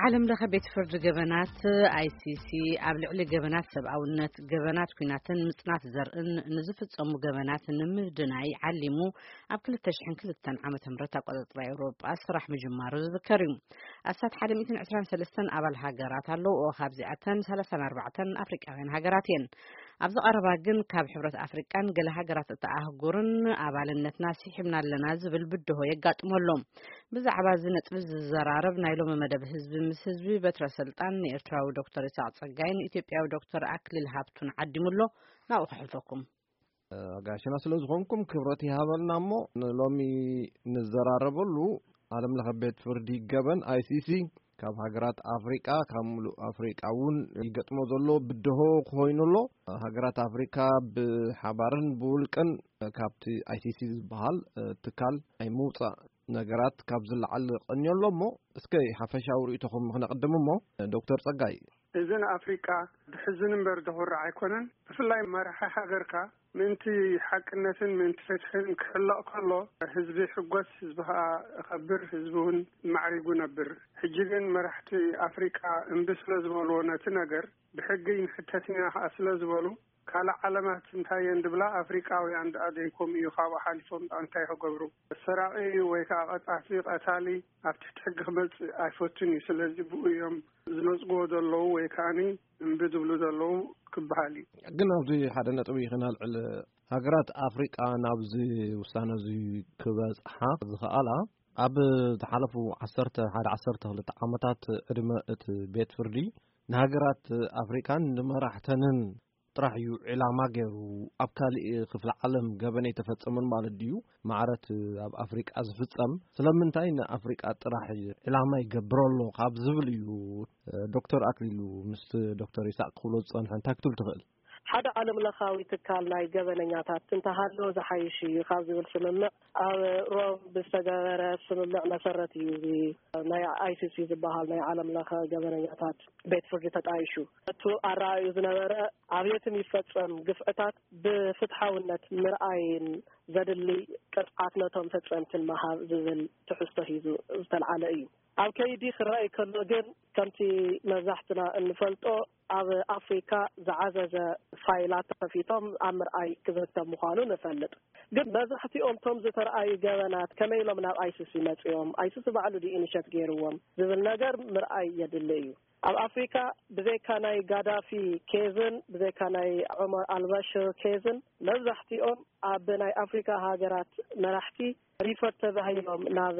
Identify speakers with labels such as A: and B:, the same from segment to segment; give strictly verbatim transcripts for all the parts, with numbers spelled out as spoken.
A: ዓለም ለኸ ቤት ፍርድ ገበናት አይሲሲ ኣብ ልዕሊ ገበናት ሰብኣውነት ገበናት ኩናትን ምጽናት ዘርእን ንዝፍጸሙ ገበናት ንምድናይ ዓሊሙ ኣብ ክልተ ሽሕን ክልተን ዓመተ ምህረት ኣቆጻጽራ ኤውሮጳ ስራሕ ምጅማሩ ዝዝከር እዩ። ኣሳት ሓደ ሚእትን ዕስራን ሰለስተን ኣባል ሃገራት ኣለዎ። ካብዚኣተን ሰላሳን ኣርባዕተን ኣፍሪቃውያን ሃገራት እየን። ኣብዚ ቀረባ ግን ካብ ሕብረት ኣፍሪቃን ገለ ሃገራት እታ ኣህጉርን ኣባልነትና ሲሒብና ኣለና ዝብል ብድሆ የጋጥመሎም። ብዛዕባ እዚ ነጥቢ ዝዘራረብ ናይ ሎሚ መደብ ህዝቢ ምስ ህዝቢ በትረ ስልጣን ኤርትራዊ ዶክተር ይስሐቅ ጸጋይን ኢትዮጵያዊ ዶክተር አክሊል ሃብቱን ዓዲሙሎ ናብኡ ከሕልፈኩም
B: ጋሽና ስለ ዝኾንኩም ክብረት ይሃበልና እሞ ሎሚ ንዘራረበሉ ዓለም ለኸ ቤት ፍርዲ ገበን አይሲሲ ካብ ሃገራት ኣፍሪቃ ካብ ሙሉእ ኣፍሪቃ እውን ይገጥሞ ዘሎ ብድሆ ኮይኑሎ ሃገራት ኣፍሪካ ብሓባርን ብውልቅን ካብቲ አይሲሲ ዝበሃል ትካል ናይ ምውፃእ ነገራት ካብ ዝለዓል ቀንየሎ እሞ እስከ ሓፈሻዊ ርእይቶኹም ክነቅድም እሞ ዶክተር ጸጋይ
C: እዘን ኣፍሪቃ ብሕዝን እምበር ዘኹርዕ ኣይኮነን ብፍላይ መራሒ ሃገርካ ምንቲ ሓቅነትን ምንቲ ፍትሕን ክሕለቕ ከሎ ህዝቢ ሕጎስ ህዝቢ ከዓ ኸብር ህዝቢ እውን ማዕሪጉ ነብር ሕጂ ግን መራሕቲ ኣፍሪቃ እምቢ ስለ ዝበልዎ ነቲ ነገር ብሕጊ ንሕተትና ከዓ ስለ ዝበሉ ካልእ ዓለማት እንታይ እንድብላ ኣፍሪቃውያን ደኣደይኮም እዩ ካብኡ ሓሊፎም እንታይ ክገብሩ ሰራቂ ወይ ከዓ ቀጣፊ ቀታሊ ኣብ ትሕቲ ሕጊ ክመፅእ ኣይፈቱን እዩ። ስለዚ ብኡ እዮም ዝነፅግዎ ዘለዉ ወይ ከዓኒ እምቢ ዝብሉ ዘለዉ ክበሃል እዩ።
B: ግን ኣብዚ ሓደ ነጥቢ ክነልዕል ሃገራት ኣፍሪቃ ናብዚ ውሳነ እዚ ክበፅሓ ዝኸኣላ ኣብ ዝሓለፉ ዓሰርተ ሓደ ዓሰርተ ክልተ ዓመታት ዕድመ እቲ ቤት ፍርዲ ንሃገራት ኣፍሪካን ንመራሕተንን ጥራሕ እዩ ዕላማ ገይሩ ኣብ ካልእ ክፍለ ዓለም ገበነ የተፈጸመን ማለት ድዩ ማዕረት ኣብ ኣፍሪቃ ዝፍጸም ስለምንታይ ንኣፍሪቃ ጥራሕ ዕላማ ይገብረሎ ካብ ዝብል እዩ። ዶክተር አክሊሉ ምስ ዶክተር ይስሐቅ ክብሎ ዝጸንሐ እንታይ ክትብል ትኽእል?
D: ሓደ ዓለም ለኻዊ ትካል ናይ ገበነኛታት እንተሃሎ ዝሓይሽ እዩ ካብ ዝብል ስምምዕ ኣብ ሮም ብዝተገበረ ስምምዕ መሰረት እዩ ናይ አይሲሲ ዝበሃል ናይ ዓለም ለኸ ገበነኛታት ቤት ፍርዲ ተጣይሹ እቱ ኣረኣዩ ዝነበረ ኣብየትም ይፈጸም ግፍዕታት ብፍትሓውነት ምርኣይን ዘድሊ ቅጥዓት ነቶም ፈጸምትን መሃብ ዝብል ትሕዝቶ ሒዙ ዝተልዓለ እዩ። ኣብ ከይዲ ክረአይ ከሎ ግን ከምቲ መብዛሕትና እንፈልጦ ኣብ ኣፍሪካ ዝዓዘዘ ፋይላት ተከፊቶም ኣብ ምርኣይ ክዝርከብ ምዃኑ ንፈልጥ። ግን መብዛሕቲኦም ቶም ዝተረኣዩ ገበናት ከመይ ኢሎም ናብ አይሲሲ መፅኦም አይሲሲ ባዕሉ ዲኢኒሸት ገይርዎም ዝብል ነገር ምርኣይ የድሊ እዩ። ኣብ ኣፍሪካ ብዘይካ ናይ ጋዳፊ ኬዝን ብዘይካ ናይ ዑመር አልበሽር ኬዝን መብዛሕቲኦም ኣብ ናይ ኣፍሪካ ሃገራት መራሕቲ ሪፈር ተባሂሎም ናብ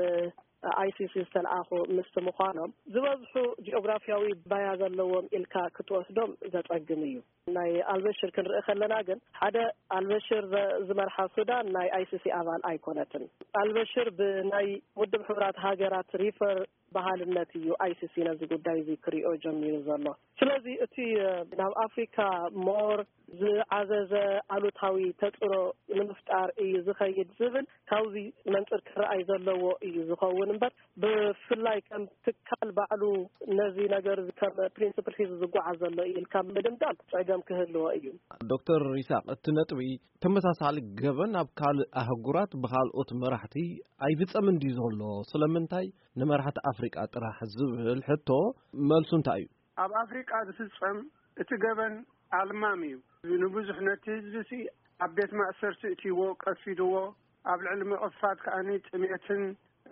D: አይሲሲ ዝተልኣኹ ምስቲ ምዃኖም ዝበዝሑ ጂኦግራፊያዊ ባያ ዘለዎም ኢልካ ክትወስዶም ዘጸግም እዩ። ናይ አልበሽር ክንርኢ ከለና ግን ሓደ አልበሽር ዝመርሓ ሱዳን ናይ አይሲሲ ኣባል ኣይኮነትን። አልበሽር ብናይ ውድብ ሕብራት ሃገራት ሪፈር ባህልነት እዩ አይሲሲ ነዚ ጉዳይ እዚ ክሪኦ ጀሚሩ ዘሎ። ስለዚ እቲ ናብ ኣፍሪካ ሞር ዝዓዘዘ ኣሉታዊ ተፅዕኖ ንምፍጣር እዩ ዝኸይድ ዝብል ካብዚ መንፅር ክረኣይ ዘለዎ እዩ ዝኸውን እምበር ብፍላይ ከም ትካል ባዕሉ ነዚ ነገር ከም ፕሪንስፕል ሒዙ ዝጓዓዝ ዘሎ እዩ ካብ ምድምዳም ፀገም ክህልዎ እዩ።
B: ዶክተር ይስሐቅ እቲ ነጥቢ ተመሳሳሊ ገበን ኣብ ካልእ ኣህጉራት ብካልኦት መራሕቲ ኣይፍጸምን ድዩ ዘሎ ስለምንታይ ንመራሕቲ ኣፍሪቃ ጥራሕ ዝብል ሕቶ መልሱ እንታይ እዩ?
C: ኣብ ኣፍሪቃ ዝፍጸም እቲ ገበን ኣልማም እዩ። ንብዙሕ ነቲ ህዝቢ ኣብ ቤት ማእሰርቲ እትይዎ ቀፊድዎ ኣብ ልዕሊ ምቕፋት ከዓኒ ጥሜትን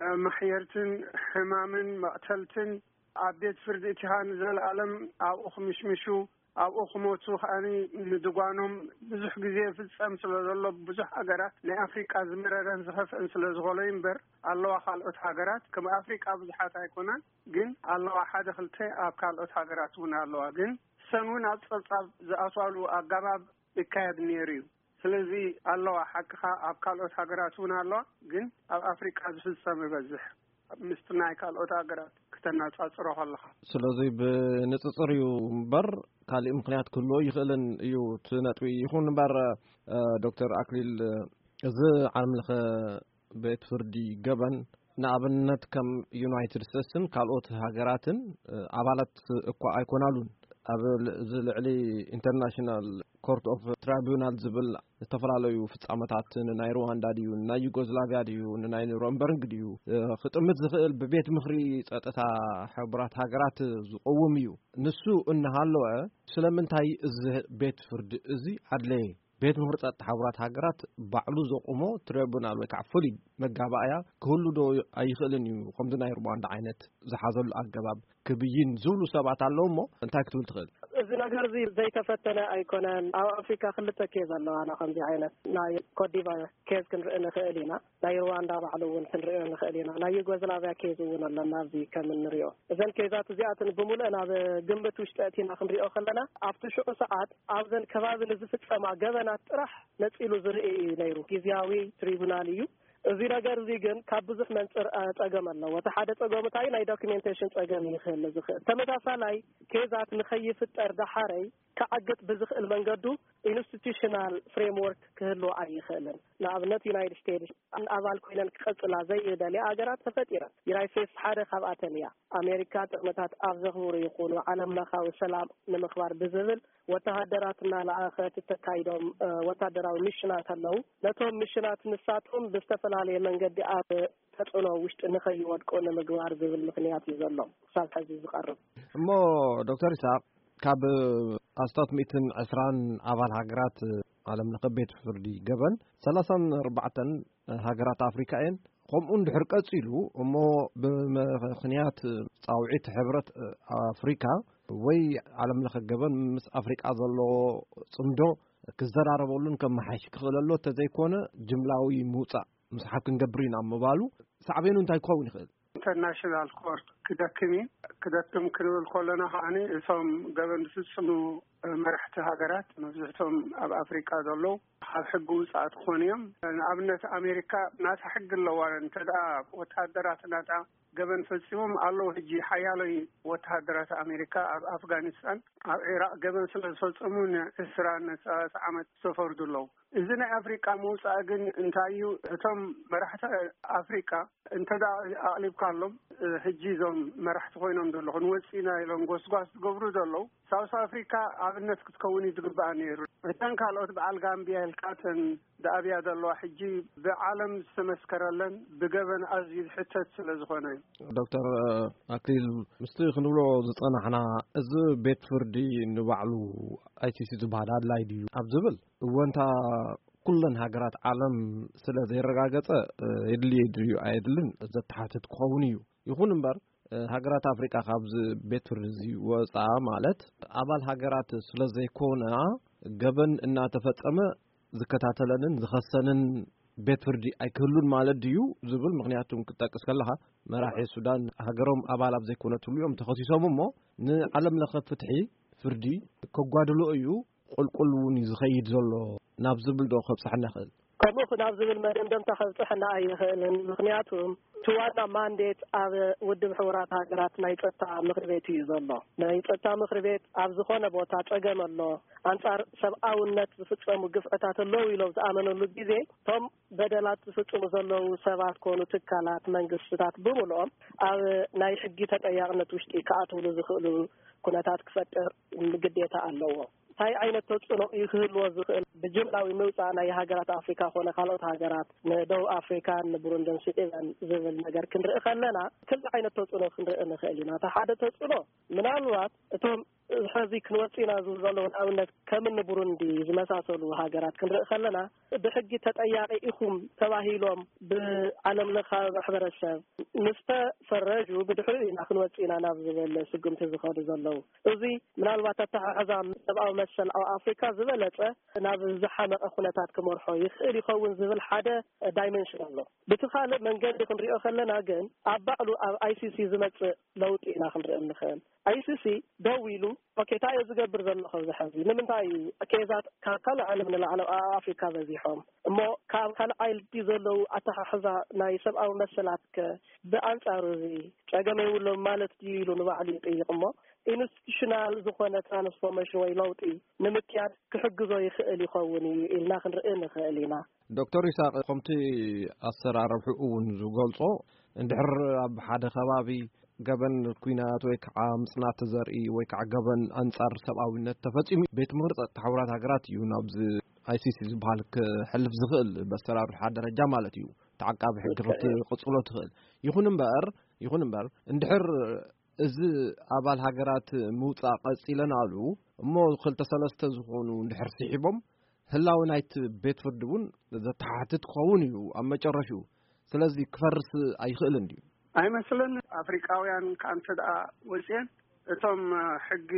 C: ማሕየርትን ሕማምን መቕተልትን ኣብ ቤት ፍርዲ እቲሃ ንዘለኣለም ኣብኡ ክምሽምሹ ኣብኡ ክሞቱ ከዓኒ ንድጓኖም ብዙሕ ግዜ ፍጸም ስለ ዘሎ ብዙሕ ሃገራት ናይ ኣፍሪቃ ዝምረረን ዝኸፍአን ስለ ዝኾነ እምበር ኣለዋ ካልኦት ሃገራት ከም ኣፍሪቃ ብዙሓት ኣይኮናን ግን ኣለዋ ሓደ ክልተ ኣብ ካልኦት ሃገራት እውን ኣለዋ ግን ሰን እውን ኣብ ፀብጻብ ዝኣስዋሉ ኣገባብ ይካየድ ነይሩ እዩ። ስለዚ ኣለዋ ሓቅኻ ኣብ ካልኦት ሃገራት እውን ኣለዋ ግን ኣብ ኣፍሪቃ ዝፍጸም ይበዝሕ ምስቲ ናይ ካልኦት ሃገራት ክተነጻጽሮ ከለኻ።
B: ስለዚ ብንጽጽር እዩ እምበር ካልእ ምክንያት ክህልዎ ይኽእልን እዩ ትነጥቢ ይኹን እምበር ዶክተር አክሊል እዚ ዓለም ለኸ ቤት ፍርዲ ገበን ንኣብነት ከም ዩናይትድ ስቴትስን ካልኦት ሃገራትን ኣባላት እኳ ኣይኮናሉን قبل زلعلي international court of tribunal زبل تفراليو ፍጻመታት ናይ ሩዋንዳ ዲዩ ናይ ዩጎዝላቪያ ዲዩ ናይ ሮምበርግ ዲዩ ፍጥምት ዝኽእል በቤት ምኽሪ ጸጥታ ሕብራት ሃገራት ዝቆውም እዩ ንሱ እንሃለወ ስለምንታይ እዚ ቤት ፍርድ እዚ አድለይ ቤት ምኽሪ ጸጥታ ሕብራት ሃገራት ባዕሉ ዘቆሞ ትሪቡናል ወይ ካዕፈሊ መጋባእያ ክህሉ ዶ ኣይኽእልን እዩ ከምዚ ናይ ሩዋንዳ ዓይነት ዝሓዘሉ አገባብ ክብይን ዝብሉ ሰባት ኣለውሞ እንታይ ክትብል ትኽእል
D: እዚ ነገር እዚ ዘይተፈተነ ኣይኮነን ኣብ ኣፍሪካ ክልተ ኬዝ ኣለዋ ኣና ከምዚ ዓይነት ናይ ኮትዲቫ ኬዝ ክንርኢ ንኽእል ኢና ናይ ሩዋንዳ ባዕሉ እውን ክንሪኦ ንኽእል ኢና ናይ ዩጎዝላቪያ ኬዝ እውን ኣለና ኣብዚ ከም እንሪኦ እዘን ኬዛት እዚኣትን ብምሉእ ናብ ግምት ውሽጢ ኣቲና ክንሪኦ ከለና ኣብቲ ሽዑ ሰዓት ኣብዘን ከባቢ ንዝፍፀማ ገበናት ጥራሕ ነፂሉ ዝርኢ እዩ ነይሩ ግዝያዊ ትሪቡናል እዩ እዚ ነገር እዚ ግን ካብ ብዙሕ መንፅር ፀገም ኣለዎ እቲ ሓደ ፀገም እንታይ ናይ ዶክሜንቴሽን ፀገም ይኽእል ዝኽእል ተመሳሳላይ ኬዛት ንኸይፍጠር ዳሓረይ ከዓግጥ ብዝኽእል መንገዱ ኢንስቲቱሽናል ፍሬምወርክ ክህልዎ ኣይኽእልን ንኣብነት ዩናይትድ ስቴትስ ኣባል ኮይነን ክቐፅላ ዘይደልያ ኣገራት ተፈጢረን ዩናይትድ ስቴትስ ሓደ ካብኣተን እያ ኣሜሪካ ጥቕምታት ኣብ ዘኽብሩ ይኹኑ ዓለም ለኻዊ ሰላም ንምኽባር ብዝብል ወተሃደራትና ለኣኸት ተካይዶም ወታደራዊ ሚሽናት ኣለዉ ነቶም ሚሽናት ንሳቶም ብዝተፈላለየ መንገዲ ኣብ ተጽዕኖ ውሽጢ ንኸይወድቁ ንምግባር ዝብል ምክንያት እዩ ዘሎ ክሳብ ሕዚ ዝቐርብ
B: እሞ ዶክተር ይስሐቅ ካብ ኣስታት ሚእትን ዕስራን ኣባል ሃገራት ዓለም ለኸ ቤት ፍርዲ ገበን ሰላሳን ኣርባዕተን ሃገራት ኣፍሪካ እየን ከምኡ እንድሕር ቀፂሉ እሞ ብምክንያት ጻውዒት ሕብረት ኣፍሪካ ወይ ዓለም ለኸ ገበን ምስ ኣፍሪካ ዘሎ ጽምዶ ክዘራረበሉን ከመሓይሽ ክኽእለሎ ተዘይኮነ ጅምላዊ ምውፃእ ምስሓብ ክንገብር ኢና ምባሉ ሳዕቤኑ እንታይ ክኸውን ይኽእል
C: ኢንተርናሽናል ኮርት ክደክም ክደክም ክንብል ከለና ከዓኒ እቶም ገበን ዝፍጽሙ መራሕቲ ሃገራት መብዛሕትኦም ኣብ ኣፍሪካ ዘለዉ ኣብ ሕጊ ውፃእ ክኾኑ እዮም ንኣብነት ኣሜሪካ ናታ ሕጊ ኣለዋ እንተደኣ ወታደራት ናታ ገበን ፈጺሞም ኣለዉ ሕጂ ሓያሎይ ወታደራት ኣሜሪካ ኣብ ኣፍጋኒስታን ኣብ ኢራቅ ገበን ስለ ዝፈጸሙ ንዕስራን ሰላሳ ዓመት ዝተፈርዱ ኣለዉ እዚ ናይ ኣፍሪካ ምውፃእ ግን እንታይ እዩ እቶም መራሕቲ ኣፍሪካ እንተደኣ ኣቕሊብካሎም ሕጂ እዞም መራሕቲ ኮይኖም ዘለኹ ንወፂና ኢሎም ጎስጓስ ዝገብሩ ዘለዉ ሳውስ ኣፍሪካ ኣብነት ክትከውን ዝግባእ ነይሩ እተን ካልኦት በዓል ጋምቢያ ኢልካተን ዳኣብያ ዘለዋ ሕጂ ብዓለም ዝተመስከረለን ብገበን ኣዝዩ ዝሕተት ስለ ዝኾነ
B: ዶክተር ኣክሊል ምስቲ ክንብሎ ዝፀናሕና እዚ ቤት ፍርዲ ንባዕሉ ኣይሲሲ ዝበሃል ኣድላይ ድዩ ኣብ ዝብል እወንታ ኩለን ሃገራት ዓለም ስለ ዘይረጋገፀ የድልየ ድዩ ኣይድልን ዘተሓትት ክኸውን እዩ ይኹን እምበር ሃገራት ኣፍሪካ ካብዚ ቤት ፍርዲ እዚ ወፃ ማለት ኣባል ሃገራት ስለ ዘይኮና ገበን እናተፈጸመ ዝከታተለንን ዝኸሰንን ቤት ፍርዲ ኣይክህሉን ማለት ድዩ ዝብል ምክንያቱም ክጠቅስ ከለኻ መራሒ ሱዳን ሃገሮም ኣባል ኣብ ዘይኮነትሉ እዮም ተኸሲሶም እሞ ንዓለም ለኸ ፍትሒ ፍርዲ ከጓድሎ እዩ ቁልቁል እውን ዝኸይድ ዘሎ ናብ ዝብል ዶ ከብፅሐና ይኽእል
D: ከምኡ ናብ ዝብል መደምደምታ ከብፅሐና ኣይኽእልን ምክንያቱም ትዋና ማንዴት ኣብ ውድብ ሕቡራት ሃገራት ናይ ጸጥታ ምክሪ ቤት እዩ ዘሎ ናይ ጸጥታ ምክሪ ቤት ኣብ ዝኾነ ቦታ ፀገም ኣሎ አንጻር ሰብኣውነት ዝፍጸሙ ግፍዕታት ኣለዉ ኢሎም ዝኣመነሉ ግዜ ቶም በደላት ዝፍጽሙ ዘለዉ ሰባት ኮኑ ትካላት መንግስትታት ብምልኦም ኣብ ናይ ሕጊ ተጠያቅነት ውሽጢ ከኣትውሉ ዝኽእሉ ኩነታት ክፈጥር ግዴታ ኣለዎ እንታይ ዓይነት ተጽዕኖ ይኽህልዎ ዝኽእል ብጅምላዊ ምውፃእ ናይ ሃገራት ኣፍሪካ ኮነ ካልኦት ሃገራት ንደቡብ ኣፍሪካ ንቡሩንዲን ሱዳን ዝብል ነገር ክንርኢ ከለና ክልተ ዓይነት ተጽዕኖ ክንርኢ ንኽእል ኢና እቲ ሓደ ተጽዕኖ ምናልባት እቶም ሕዚ ክንወፂና ዘለዉ ኣብነት ከም ንቡሩንዲ ዝመሳሰሉ ሃገራት ክንርኢ ከለና ብሕጊ ተጠያቂ ኢኹም ተባሂሎም ብዓለም ለኻዊ ማሕበረሰብ ምስተፈረጁ ብድሕሪ ኢና ክንወፂና ናብ ዝብል ስጉምቲ ዝኸዱ ዘለዉ እዚ ምናልባት ኣተሓሕዛ ሰብኣዊ መሰል ኣብ ኣፍሪካ ዝበለፀ ናብ ዝሓመቐ ኩነታት ክመርሖ ይኽእል ይኸውን ዝብል ሓደ ዳይሜንሽን ኣሎ በቲ ካልእ መንገዲ ክንሪኦ ከለና ግን ኣብ ባዕሉ ኣብ ኣይሲሲ ዝመፅእ ለውጢ ኢና ክንርኢ ንኽእል ኣይሲሲ ደው ኢሉ ኦኬ እንታይ እዩ ዝገብር ዘሎ ኣብዚ ሕዚ ንምንታይ እዩ ኬዛት ካብ ካልእ ዓለም ንላዕሊ ኣብ ኣፍሪካ በዚሖም እሞ ካብ ካልእ ዓዲ ዘለዉ ኣተሓሕዛ ናይ ሰብኣዊ መሰላት ብኣንጻሩ እዚ ፀገም የብሎም ማለት ድዩ ኢሉ ንባዕሉ ይጥይቕ እሞ ኢንስቲቱሽናል ዝኾነ ትራንስፎርሜሽን ወይ ለውጢ ንምክያድ ክሕግዞ ይኽእል ይኸውን እዩ ኢልና ክንርኢ ንኽእል ኢና
B: ዶክተር ይስሐቅ ከምቲ ኣሰራርሑ እውን ዝገልጾ እንድሕር ኣብ ሓደ ከባቢ ገበን ኩናት ወይ ከዓ ምጽናት ዘርኢ ወይ ከዓ ገበን አንጻር ሰብአዊነት ተፈጺሙ ቤት ምክሪ ተሓውራት ሃገራት እዩ ናብዚ አይሲሲ ዝበሃል ክሕልፍ ዝኽእል በአሰራርሓ ደረጃ ማለት እዩ ተዓቃቢ ሕጊ ክፍቲ ቅጽሎ ትኽእል ይኹን እምበር ይኹን እምበር እንድሕር እዚ አባል ሃገራት ምውጻእ ቀጺለን አሉ እሞ ክልተ ሰለስተ ዝኾኑ እንድሕር ሲሒቦም ህላው ናይት ቤት ፍርዲ እውን ዘተሓትት ክኸውን እዩ ኣብ መጨረሻው ስለዚ ክፈርስ ኣይኽእል እንዲ
C: ኣይመስለን አፍሪካውያን ካንተ ዳ ወጽየን እቶም ሕጊ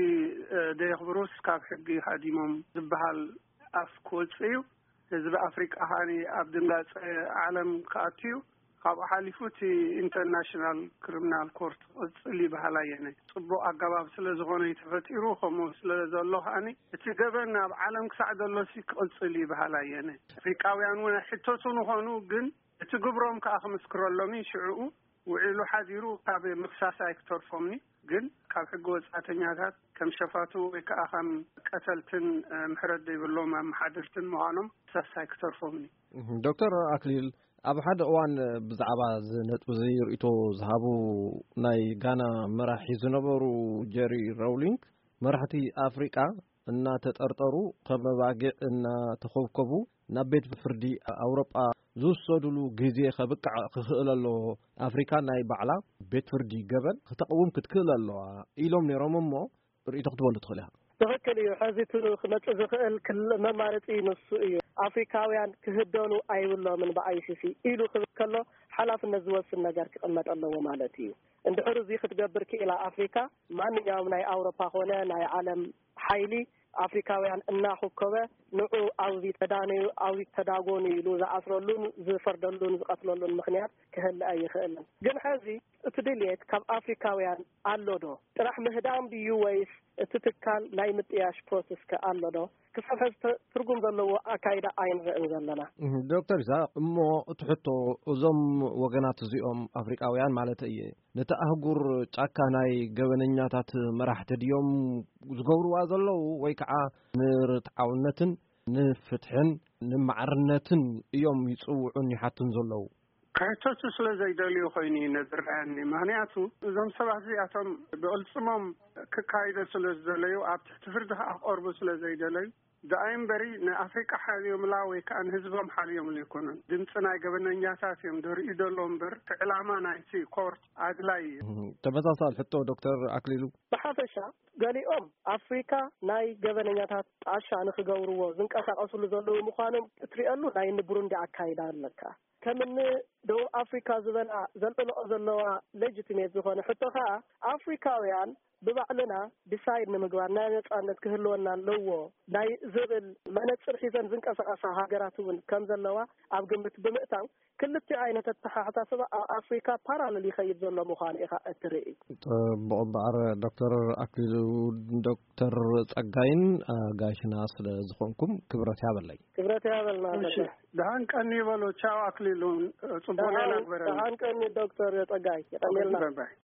C: ደይኽብሩስ ካብ ሕጊ ሃዲሞም ዝበሃል ኣፍ ክወጽዩ ህዝቢ አፍሪካ ሃኒ ኣብ ድንጋጽ ዓለም ካኣትዩ ካብ ሓሊፉት ኢንተርናሽናል ክሪሚናል ኮርት ጽሊ ባህላየነ ጽቡቅ አገባብ ስለ ዝኾነ ተፈጢሩ ከምኡ ስለ ዘሎ ሃኒ እቲ ገበን ኣብ ዓለም ክሳዕ ዘሎ ሲ ክጽሊ ባህላየነ አፍሪካውያን ወነ ሕቶቱን ሆኑ ግን እቲ ግብሮም ከዓ ክምስክረሎም ይሽዑ ውዒሉ ሓዚሩ ካብ ምክሳሳ ይክተርፎምኒ ግን ካብ ሕጊ ወጻተኛታት ከም ሸፋቱ ወይ ከዓ ከም ቀተልትን ምሕረት ዘይብሎም ኣመሓድርትን ምዃኖም ክሳሳ ይክተርፎምኒ
B: ዶክተር አክሊል ኣብ ሓደ እዋን ብዛዕባ ዝነጥብ ዘይርእቶ ዝሃቡ ናይ ጋና መራሒ ዝነበሩ ጀሪ ራውሊንግ መራሕቲ አፍሪካ እና ተጠርጠሩ ከመባግዕ እና ተኸብከቡ ናብ ቤት ፍርዲ አውሮጳ ዝወሰዱሉ ግዜ ከብቃዕ ክኽእል ኣሎ አፍሪካ ናይ ባዕላ ቤት ፍርዲ ገበን ክትቀውም ክትክእል ኣለዋ ኢሎም ነይሮም እሞ ርእይቶ ክትበሉ ትኽእል ኢኻ
D: ትክክል እዩ ሕዚቱ ክመጽእ ዝኽእል መማረጺ ንሱ እዩ አፍሪካውያን ክህደኑ ኣይብሎምን ብአይሲሲ ኢሉ ክብል ከሎ ሓላፍነት ዝወስን ነገር ክቕመጥ ኣለዎ ማለት እዩ እንድሕር እዚ ክትገብር ክኢላ አፍሪካ ማንኛውም ናይ አውሮፓ ኾነ ናይ ዓለም ሓይሊ አፍሪካውያን እናኹከበ ንዑ አውዚ ተዳነዩ አውዚ ተዳጎኑ ኢሉ ዝኣስረሉን ዝፈርደሉን ዝቀትለሉን ምክንያት ክህልእ ኣይኽእልን ግን ሕዚ እቲ ድሌት ካብ አፍሪካውያን ኣሎዶ ጥራሕ ምህዳም ድዩ ወይስ እቲ ትካል ናይ ምጥያሽ ፕሮሰስ ከኣሎዶ ክሳብ ሕዚ ትርጉም ዘለዎ ኣካይዳ ኣይንርእን ዘለና
B: ዶክተር ኢሳቅ እሞ እትሕቶ እዞም ወገናት እዚኦም አፍሪካውያን ማለት እየ ነቲ ኣህጉር ጫካ ናይ ገበነኛታት መራሕቲ ድዮም ዝገብርዋ ዘለው ወይ ከዓ ንርትዓውነትን ንፍትሕን ንማዕርነትን እዮም ይጽውዑን ይሓቱን ዘለው
C: ካይቶቱ ስለ ዘይደልዩ ኮይኑ ነዝርአኒ ምክንያቱ እዞም ሰባት እዚኣቶም ብቅልጽሞም ክካይደ ስለ ዝደለዩ ኣብ ትሕቲ ፍርዲ ክቐርቡ ስለ ዘይደለዩ ዳእምበሪ ንአፍሪካ ሓልዮም ላ ወይ ከዓ ንህዝቦም ሓልዮም ዘይኮኑን ድምፂ ናይ ገበነኛታት እዮም ደርኢ ደሎም እምበር ዕላማ ናይቲ ኮርት ኣድላይ
B: ተመሳሳሊ ሕቶ ዶክተር አክሊሉ
D: ብሓፈሻ ገሊኦም አፍሪካ ናይ ገበነኛታት ጣሻ ንክገብርዎ ዝንቀሳቀሱሉ ዘለው ምዃኖም እትሪአሉ ናይ ንቡሩንዲ አካይዳ ኣለካ ከምኒ ደቡብ አፍሪካ ዝበላ ዘልጥልኦ ዘለዋ ሌጂቲሜት ዝኾነ ሕቶ ከዓ አፍሪካውያን ብባዕልና ዲሳይድ ንምግባር ናይ ነጻነት ክህልወና ኣለዎ ናይ ዝብል መነጽር ሒዘን ዝንቀሳቀሳ ሃገራት እውን ከም ዘለዋ ኣብ ግምት ብምእታው ክልተ ዓይነት ተሓሓሳስባ አፍሪካ ፓራሌል ይኸይድ ዘሎ ምዃኑ ኢኻ እትርኢ
B: ብቕባር ዶክተር አክሊሉ ዶክተር ጸጋይን ጋሽና ስለ ዝኾንኩም ክብረት ያበለይ
D: ክብረት ያበልና
C: ደሃን ቀኒ ይበሎ ቻው አክሊሉ ጽቡቅ ነገር
D: ደሃን ቀኒ ዶክተር ጸጋይ